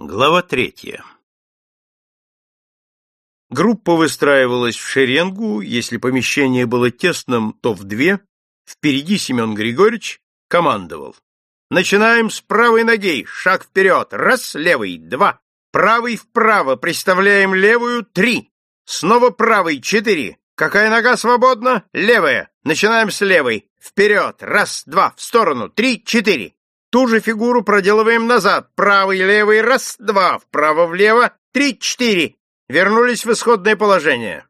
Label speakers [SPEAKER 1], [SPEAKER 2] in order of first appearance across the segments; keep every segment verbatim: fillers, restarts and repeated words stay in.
[SPEAKER 1] Глава третья. Группа выстраивалась в шеренгу, если помещение было тесным, то в две. Впереди Семен Григорьевич командовал. Начинаем с правой ноги, шаг вперед, раз, левый, два, правый вправо, приставляем левую, три, снова правый, четыре, какая нога свободна? Левая, начинаем с левой, вперед, раз, два, в сторону, три, четыре. Ту же фигуру проделываем назад. Правый, левый, раз, два, вправо-влево, три, четыре. Вернулись в исходное положение.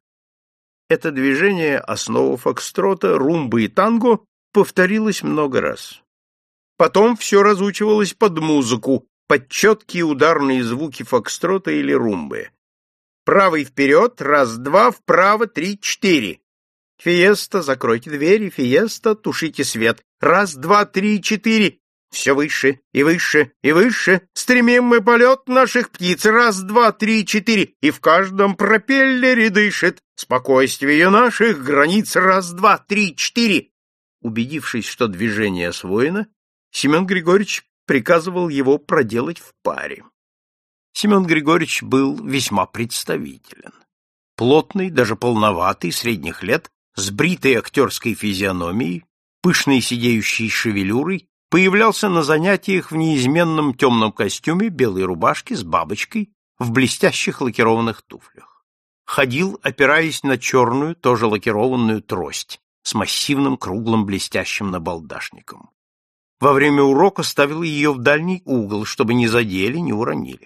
[SPEAKER 1] Это движение, основа фокстрота, румбы и танго, повторилось много раз. Потом все разучивалось под музыку, под четкие ударные звуки фокстрота или румбы. Правый вперед, раз, два, вправо, три, четыре. Фиеста, закройте двери, фиеста, тушите свет. Раз, два, три, четыре. Все выше и выше и выше. Стремим мы полет наших птиц. Раз, два, три, четыре. И в каждом пропеллере дышит спокойствие наших границ. Раз, два, три, четыре. Убедившись, что движение освоено, Семен Григорьевич приказывал его проделать в паре. Семен Григорьевич был весьма представителен. Плотный, даже полноватый, средних лет, с бритой актерской физиономией, пышной сидеющей шевелюрой, появлялся на занятиях в неизменном темном костюме, белой рубашке с бабочкой, в блестящих лакированных туфлях. Ходил, опираясь на черную, тоже лакированную трость, с массивным круглым блестящим набалдашником. Во время урока ставил ее в дальний угол, чтобы не задели, не уронили.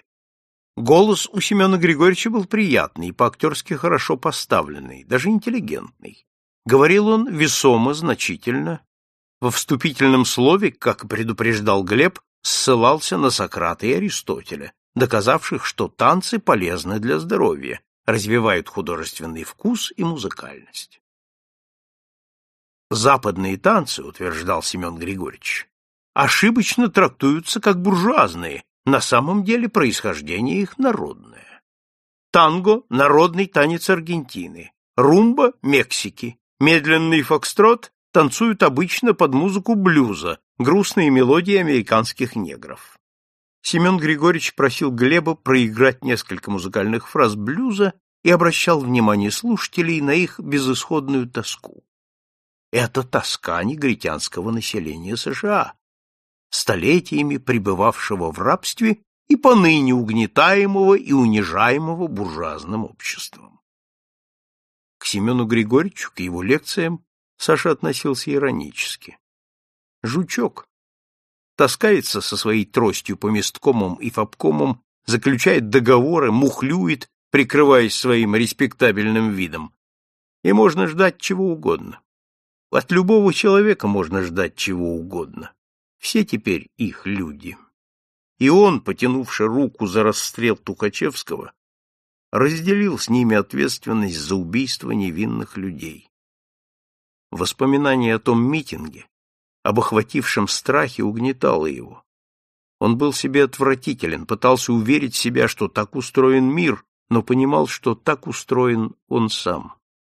[SPEAKER 1] Голос у Семена Григорьевича был приятный, по-актерски хорошо поставленный, даже интеллигентный. Говорил он весомо, значительно. Во вступительном слове, как предупреждал Глеб, ссылался на Сократа и Аристотеля, доказавших, что танцы полезны для здоровья, развивают художественный вкус и музыкальность. Западные танцы, утверждал Семен Григорьевич, ошибочно трактуются как буржуазные, на самом деле происхождение их народное. Танго – народный танец Аргентины, румба – Мексики, медленный фокстрот танцуют обычно под музыку блюза, грустные мелодии американских негров. Семен Григорьевич просил Глеба проиграть несколько музыкальных фраз блюза и обращал внимание слушателей на их безысходную тоску. Это тоска негритянского населения США, столетиями пребывавшего в рабстве и поныне угнетаемого и унижаемого буржуазным обществом. К Семену Григорьевичу, к его лекциям, Саша относился иронически. Жучок. Таскается со своей тростью по месткомам и фабкомам, заключает договоры, мухлюет, прикрываясь своим респектабельным видом. И можно ждать чего угодно. От любого человека можно ждать чего угодно. Все теперь их люди. И он, потянувши руку за расстрел Тухачевского, разделил с ними ответственность за убийство невинных людей. Воспоминание о том митинге, об охватившем страхе, угнетало его. Он был себе отвратителен, пытался уверить себя, что так устроен мир, но понимал, что так устроен он сам.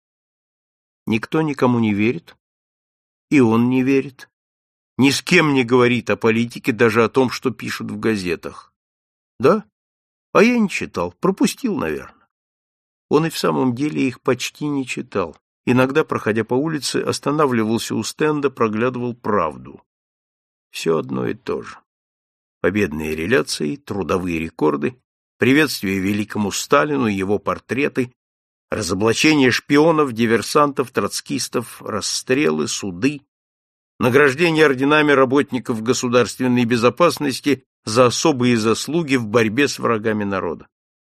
[SPEAKER 1] Никто никому не верит, и он не верит. Ни с кем не говорит о политике, даже о том, что пишут в газетах. Да? А я не читал, пропустил, наверное. Он и в самом деле их почти не читал. Иногда, проходя по улице, останавливался у стенда, проглядывал «Правду». Все одно и то же. Победные реляции, трудовые рекорды, приветствие великому Сталину, его портреты, разоблачение шпионов, диверсантов, троцкистов, расстрелы, суды, награждение орденами работников государственной безопасности за особые заслуги в борьбе с врагами народа.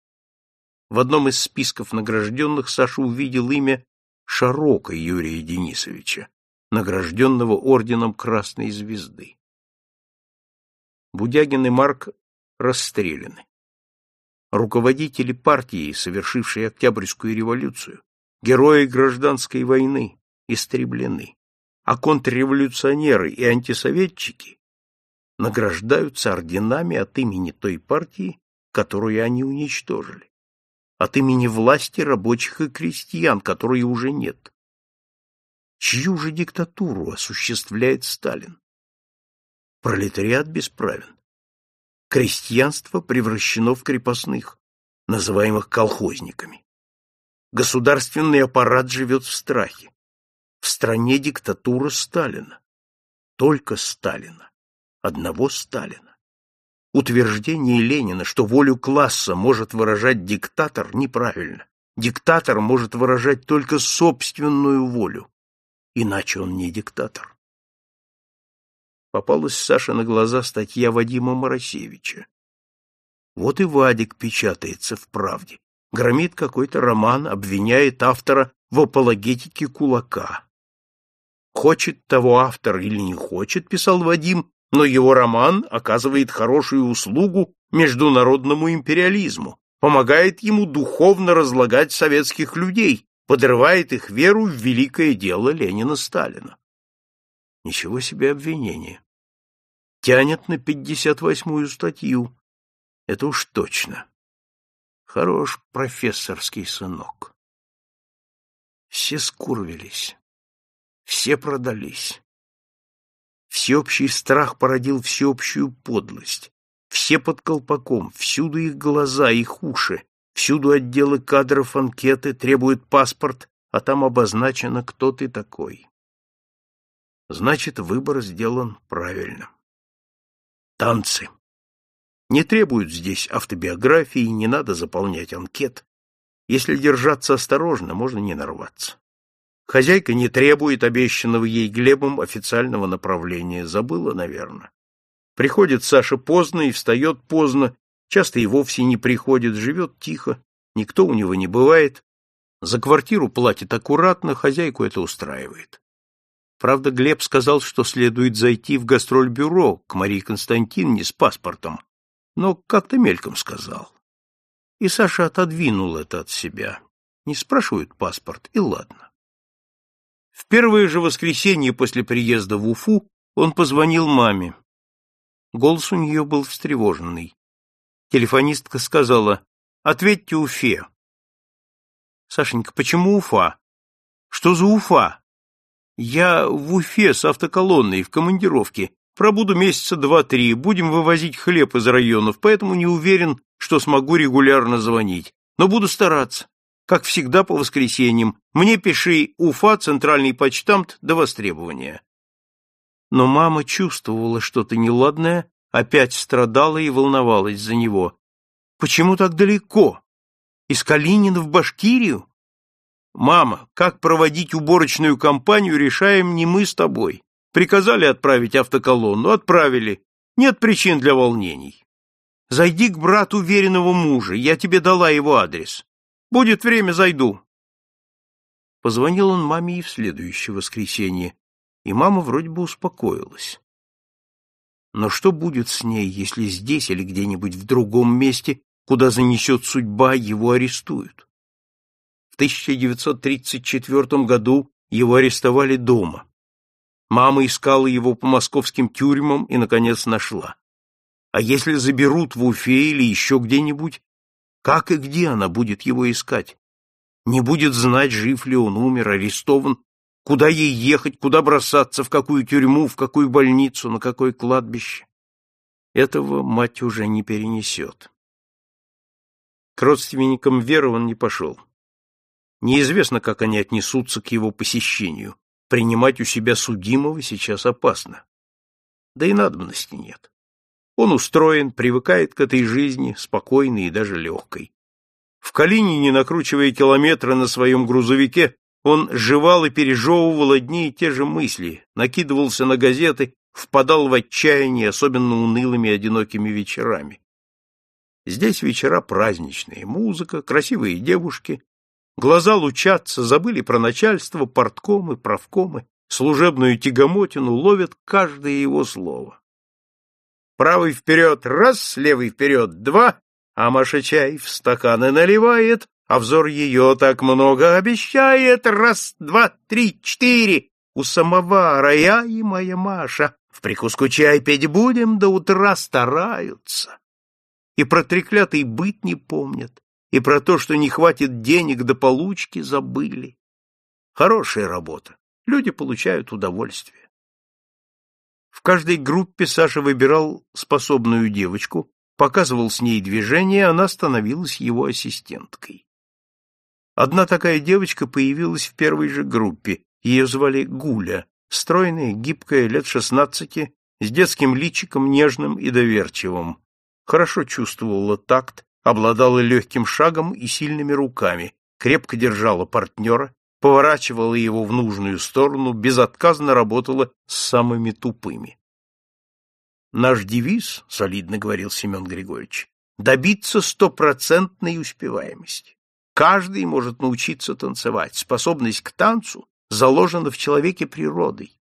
[SPEAKER 1] В одном из списков награжденных Саша увидел имя Шарока Юрия Денисовича, награжденного орденом Красной Звезды. Будягин и Марк расстреляны. Руководители партии, совершившие Октябрьскую революцию, герои гражданской войны, истреблены, а контрреволюционеры и антисоветчики награждаются орденами от имени той партии, которую они уничтожили, от имени власти рабочих и крестьян, которой уже нет. Чью же диктатуру осуществляет Сталин? Пролетариат бесправен. Крестьянство превращено в крепостных, называемых колхозниками. Государственный аппарат живет в страхе. В стране диктатура Сталина. Только Сталина. Одного Сталина. Утверждение Ленина, что волю класса может выражать диктатор, неправильно. Диктатор может выражать только собственную волю. Иначе он не диктатор. Попалась Саше на глаза статья Вадима Моросевича. Вот и Вадик печатается в «Правде». Громит какой-то роман, обвиняет автора в апологетике кулака. Хочет того автор или не хочет, писал Вадим, но его роман оказывает хорошую услугу международному империализму, помогает ему духовно разлагать советских людей, подрывает их веру в великое дело Ленина-Сталина. Ничего себе обвинение. Тянет на пятьдесят восьмую статью. Это уж точно. Хорош профессорский сынок. Все скурвились. Все продались. Всеобщий страх породил всеобщую подлость. Все под колпаком, всюду их глаза, их уши, всюду отделы кадров, анкеты, требуют паспорт, а там обозначено, кто ты такой. Значит, выбор сделан правильно. Танцы. Не требуют здесь автобиографии, не надо заполнять анкет. Если держаться осторожно, можно не нарваться. Хозяйка не требует обещанного ей Глебом официального направления. Забыла, наверное. Приходит Саша поздно и встает поздно, часто и вовсе не приходит, живет тихо, никто у него не бывает. За квартиру платит аккуратно, хозяйку это устраивает. Правда, Глеб сказал, что следует зайти в гастроль-бюро к Марии Константиновне с паспортом, но как-то мельком сказал. И Саша отодвинул это от себя. Не спрашивают паспорт, и ладно. В первое же воскресенье после приезда в Уфу он позвонил маме. Голос у нее был встревоженный. Телефонистка сказала: «Ответьте Уфе». «Сашенька, почему Уфа? Что за Уфа?» «Я в Уфе с автоколонной, в командировке. Пробуду месяца два-три, будем вывозить хлеб из районов, поэтому не уверен, что смогу регулярно звонить. Но буду стараться. Как всегда по воскресеньям. Мне пиши Уфа, центральный почтамт, до востребования». Но мама чувствовала что-то неладное, опять страдала и волновалась за него. «Почему так далеко? Из Калинина в Башкирию? Мама, как проводить уборочную кампанию, решаем не мы с тобой. Приказали отправить автоколонну, отправили. Нет причин для волнений. Зайди к брату веренного мужа, я тебе дала его адрес. Будет время, зайду». Позвонил он маме и в следующее воскресенье, и мама вроде бы успокоилась. Но что будет с ней, если здесь или где-нибудь в другом месте, куда занесет судьба, его арестуют? В тысяча девятьсот тридцать четвёртом году его арестовали дома. Мама искала его по московским тюрьмам и, наконец, нашла. А если заберут в Уфе или еще где-нибудь, как и где она будет его искать? Не будет знать, жив ли он, умер, арестован, куда ей ехать, куда бросаться, в какую тюрьму, в какую больницу, на какое кладбище. Этого мать уже не перенесет. К родственникам Веры он не пошел. Неизвестно, как они отнесутся к его посещению. Принимать у себя судимого сейчас опасно. Да и надобности нет. Он устроен, привыкает к этой жизни, спокойной и даже легкой. В Калинине, накручивая километры на своем грузовике, он жевал и пережевывал одни и те же мысли, накидывался на газеты, впадал в отчаяние, особенно унылыми одинокими вечерами. Здесь вечера праздничные, музыка, красивые девушки. Глаза лучатся, забыли про начальство, порткомы, правкомы, служебную тягомотину, ловят каждое его слово. Правый вперед — раз, левый вперед — два, а Маша чай в стаканы наливает, а взор ее так много обещает. Раз, два, три, четыре. У самовара я и моя Маша в прикуску чай петь будем, до утра стараются. И про треклятый быт не помнят, и про то, что не хватит денег до получки, забыли. Хорошая работа. Люди получают удовольствие. В каждой группе Саша выбирал способную девочку, показывал с ней движение, она становилась его ассистенткой. Одна такая девочка появилась в первой же группе, ее звали Гуля, стройная, гибкая, лет шестнадцати, с детским личиком нежным и доверчивым, хорошо чувствовала такт, обладала легким шагом и сильными руками, крепко держала партнера, поворачивала его в нужную сторону, безотказно работала с самыми тупыми. Наш девиз, солидно говорил Семен Григорьевич, добиться стопроцентной успеваемости. Каждый может научиться танцевать. Способность к танцу заложена в человеке природой.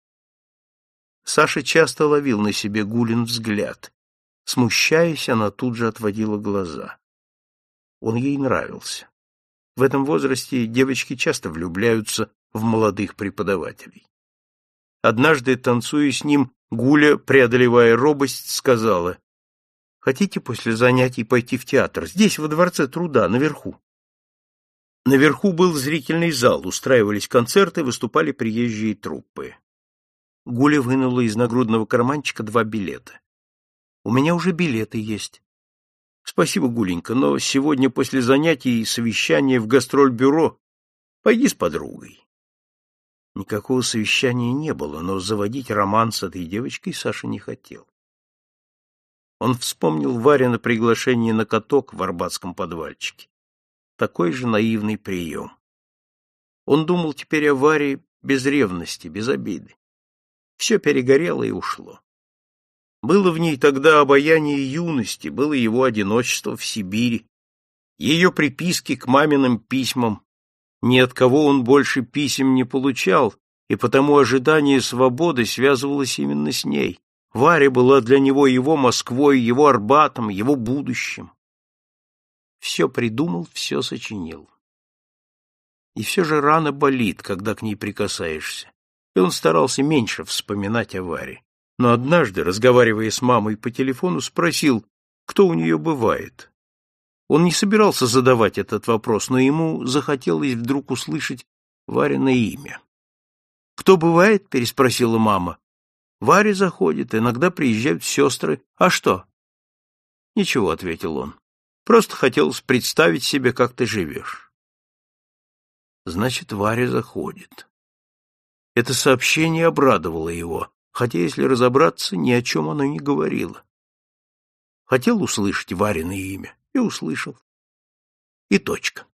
[SPEAKER 1] Саша часто ловил на себе Гулин взгляд. Смущаясь, она тут же отводила глаза. Он ей нравился. В этом возрасте девочки часто влюбляются в молодых преподавателей. Однажды, танцуя с ним, Гуля, преодолевая робость, сказала: «Хотите после занятий пойти в театр? Здесь, во Дворце труда, наверху». Наверху был зрительный зал, устраивались концерты, выступали приезжие труппы. Гуля вынула из нагрудного карманчика два билета. «У меня уже билеты есть». «Спасибо, Гуленька, но сегодня после занятий совещание в гастроль-бюро. Пойди с подругой». Никакого совещания не было, но заводить роман с этой девочкой Саша не хотел. Он вспомнил Варина приглашение на каток в арбатском подвальчике. Такой же наивный прием. Он думал теперь о Варе без ревности, без обиды. Все перегорело и ушло. Было в ней тогда обаяние юности, было его одиночество в Сибири, ее приписки к маминым письмам. Ни от кого он больше писем не получал, и потому ожидание свободы связывалось именно с ней. Варя была для него его Москвой, его Арбатом, его будущим. Все придумал, все сочинил. И все же рана болит, когда к ней прикасаешься, и он старался меньше вспоминать о Варе. Но однажды, разговаривая с мамой по телефону, спросил, кто у нее бывает. Он не собирался задавать этот вопрос, но ему захотелось вдруг услышать Варино имя. «Кто бывает?» — переспросила мама. «Варя заходит, иногда приезжают сестры. А что?» «Ничего», — ответил он. «Просто хотелось представить себе, как ты живешь». Значит, Варя заходит. Это сообщение обрадовало его, хотя, если разобраться, ни о чем оно не говорило. Хотел услышать Варино имя и услышал. И точка.